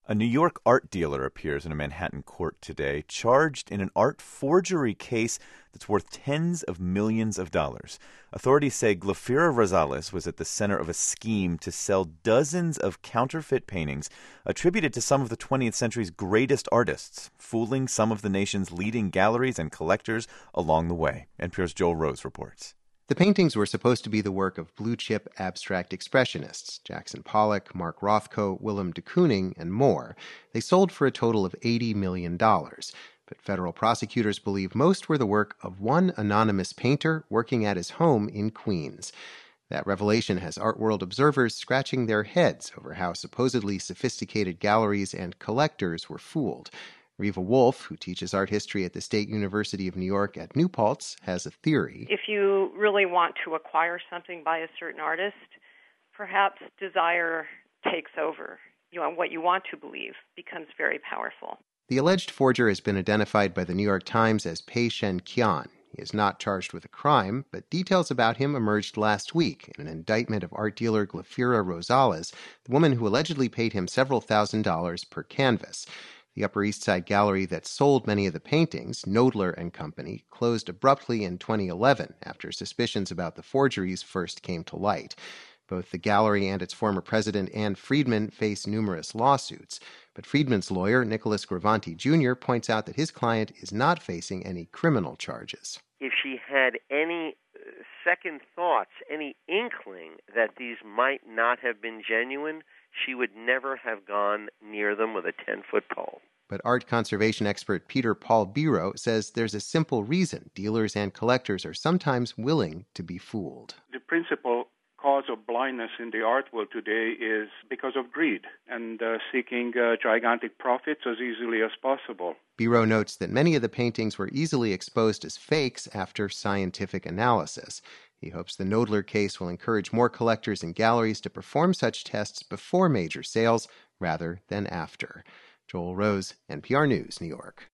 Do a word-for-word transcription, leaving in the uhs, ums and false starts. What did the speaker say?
A New York art dealer appears in a Manhattan court today, charged in an art forgery case that's worth tens of millions of dollars. Authorities say Glafira Rosales was at the center of a scheme to sell dozens of counterfeit paintings attributed to some of the twentieth century's greatest artists, fooling some of the nation's leading galleries and collectors along the way. N P R's Joel Rose reports. The paintings were supposed to be the work of blue-chip abstract expressionists, Jackson Pollock, Mark Rothko, Willem de Kooning, and more. They sold for a total of eighty million dollars. But federal prosecutors believe most were the work of one anonymous painter working at his home in Queens. That revelation has art world observers scratching their heads over how supposedly sophisticated galleries and collectors were fooled. Riva Wolf, who teaches art history at the State University of New York at New Paltz, has a theory. If you really want to acquire something by a certain artist, perhaps desire takes over. You know, what you want to believe becomes very powerful. The alleged forger has been identified by the New York Times as Pei Shen Qian. He is not charged with a crime, but details about him emerged last week in an indictment of art dealer Glafira Rosales, the woman who allegedly paid him several thousand dollars per canvas. The Upper East Side gallery that sold many of the paintings, Knoedler and Company, closed abruptly in twenty eleven after suspicions about the forgeries first came to light. Both the gallery and its former president, Ann Friedman, face numerous lawsuits. But Friedman's lawyer, Nicholas Gravanti Junior, points out that his client is not facing any criminal charges. If she had any second thoughts, any inkling that these might not have been genuine, she would never have gone near them with a ten-foot pole. But art conservation expert Peter Paul Biro says there's a simple reason dealers and collectors are sometimes willing to be fooled. The principal cause of blindness in the art world today is because of greed and uh, seeking uh, gigantic profits as easily as possible. Biro notes that many of the paintings were easily exposed as fakes after scientific analysis. He hopes the Knoedler case will encourage more collectors and galleries to perform such tests before major sales rather than after. Joel Rose, N P R News, New York.